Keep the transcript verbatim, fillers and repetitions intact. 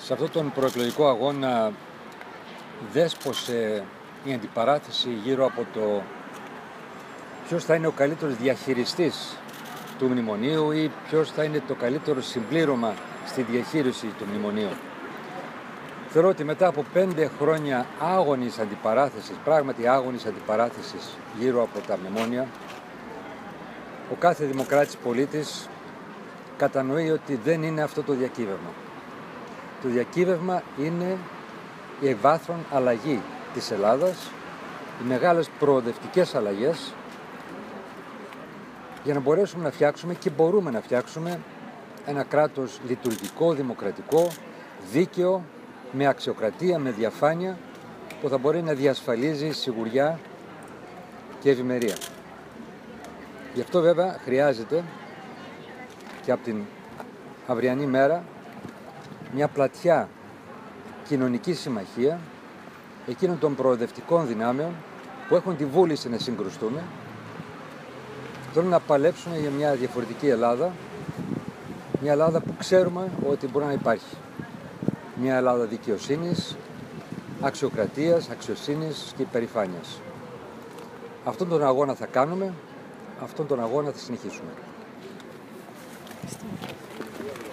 Σε αυτόν τον προεκλογικό αγώνα δέσποσε η αντιπαράθεση γύρω από το ποιος θα είναι ο καλύτερος διαχειριστής του μνημονίου ή ποιος θα είναι το καλύτερο συμπλήρωμα στη διαχείριση του μνημονίου. Θεωρώ ότι μετά από πέντε χρόνια άγωνης αντιπαράθεσης, πράγματι άγωνης αντιπαράθεσης γύρω από τα μνημόνια, ο κάθε δημοκράτης πολίτης κατανοεί ότι δεν είναι αυτό το διακύβευμα. Το διακύβευμα είναι η ευβάθρον αλλαγή της Ελλάδας, οι μεγάλες προοδευτικές αλλαγές, για να μπορέσουμε να φτιάξουμε και μπορούμε να φτιάξουμε ένα κράτος λειτουργικό, δημοκρατικό, δίκαιο, με αξιοκρατία, με διαφάνεια, που θα μπορεί να διασφαλίζει σιγουριά και ευημερία. Γι' αυτό βέβαια χρειάζεται και από την αυριανή μέρα μια πλατιά κοινωνική συμμαχία εκείνων των προοδευτικών δυνάμεων που έχουν τη βούληση να συγκρουστούν, θέλουν να παλέψουν για μια διαφορετική Ελλάδα, μια Ελλάδα που ξέρουμε ότι μπορεί να υπάρχει. Μια Ελλάδα δικαιοσύνης, αξιοκρατίας, αξιοσύνης και υπερηφάνειας. Αυτόν τον αγώνα θα κάνουμε, αυτόν τον αγώνα θα συνεχίσουμε.